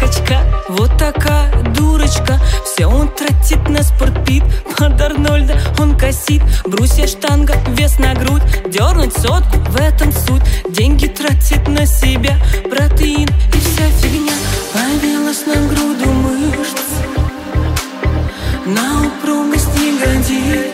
качка, вот такая дурочка. Все он тратит на спортпит, под Арнольда он косит. Брусья, штанга, вес на грудь, дернуть сотку, в этом суть. Деньги тратит на себя, протеин и вся фигня. Повелась на груду мышц, на упругость ягодиц.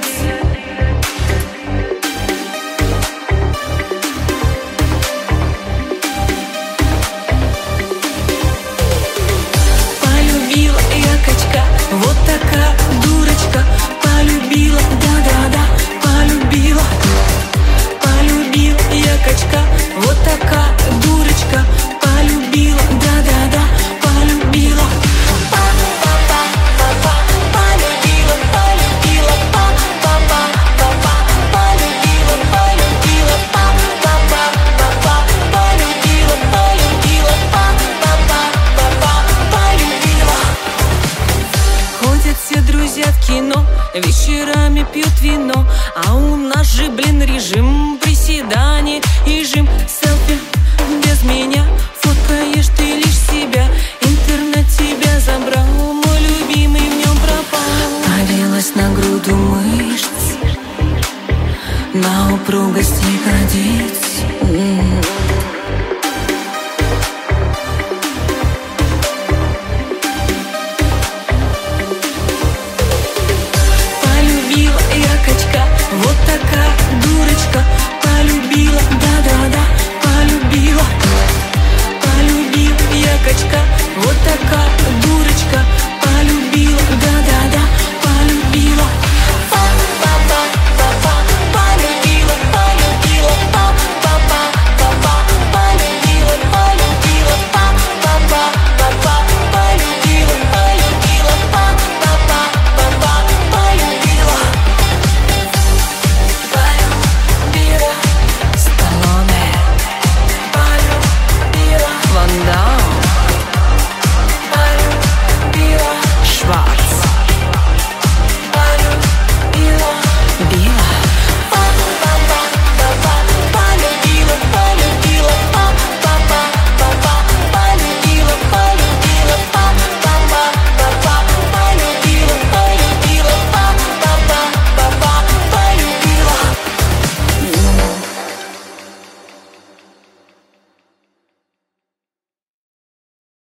Полюбила я качка, вот такая дурочка. Полюбила, да-да-да, полюбила. Полюбила я качка, вот такая дурочка. Полюбила, да-да-да, полюбила. Полюбила, полюбила, полюбила, полюбила, полюбила, полюбила. Ходят все друзья в кино, вечерами пьют вино. А у нас же, блин, режим приседаний и жим. Селфи без меня, фоткаешь ты лишь себя. Интернет тебя забрал, мой любимый в нем пропал. Повелась на груду мышц, на упругость ягодиц.